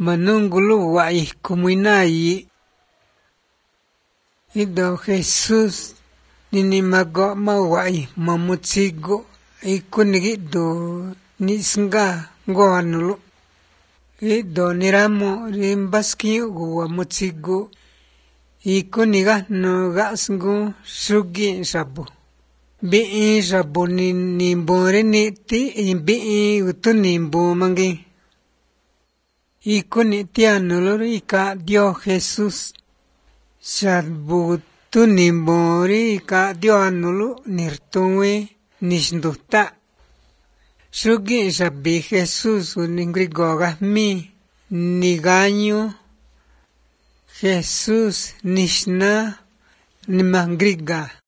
manungulu wai kumuinayi ido Jesus nini mago mawai mamutsigo ikunigido nisnga ngoanulu ido niramo rimbaskiyo wa mutsigo ikuniga no gasngu sugi sabu bi sabu ni bore ni ti bi utunimbo mangi ikuni tianulo ika dio Jesus sabu tunimbori ika dio anulu nirtuwe nisnduta sugi sabi Jesus uningrigoga mi nigaño Jesus nishna nimangriga